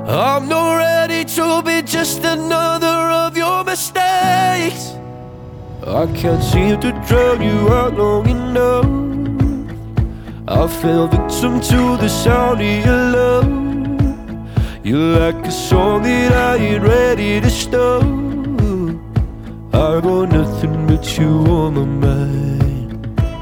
I'm not ready to be just another of your mistakes. I can't seem to drown you out long enough. I fell victim to the sound of your love. You're like a song that I ain't ready to stop. I got nothing but you on my mind.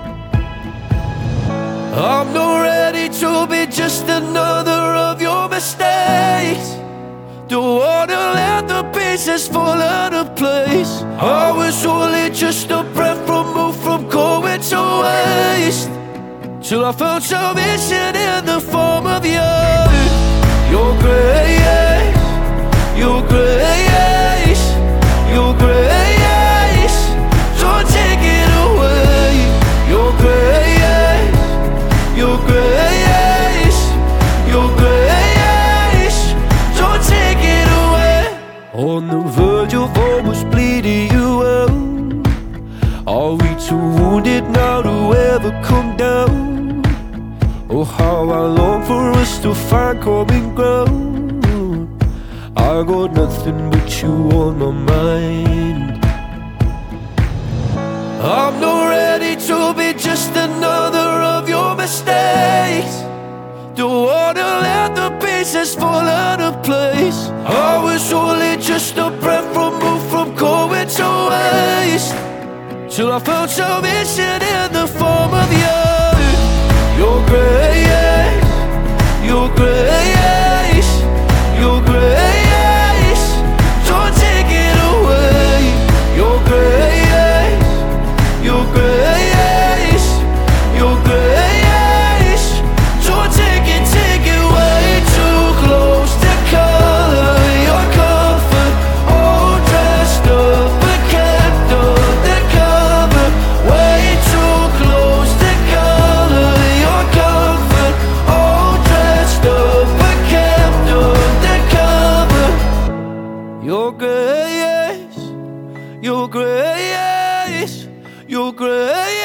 I'm not ready to be just another of your mistakes. Don't wanna let the pieces fall out of place. I was only just a breath removed from going to waste, till I found salvation in the form of you. Your grace, your grace, your grace, don't take it away. Your grace, your grace, your grace, don't take it away. On the verge of almost bleeding you out. Are we too wounded now to ever come down? Oh, how I long for us to find common ground. I got nothing but you on my mind. I'm not ready to be just another of your mistakes. Don't wanna let the pieces fall out of place. I was only just a breath removed from going to waste, till I found salvation in the form of you. Your grace, your grace, your grace, don't take it away. Your grace, your grace, your grace, don't take it way too close to color your comfort. All dressed up but kept under cover. Way too close to color your comfort. All dressed up but kept under cover. Your grace, your grace, your grace.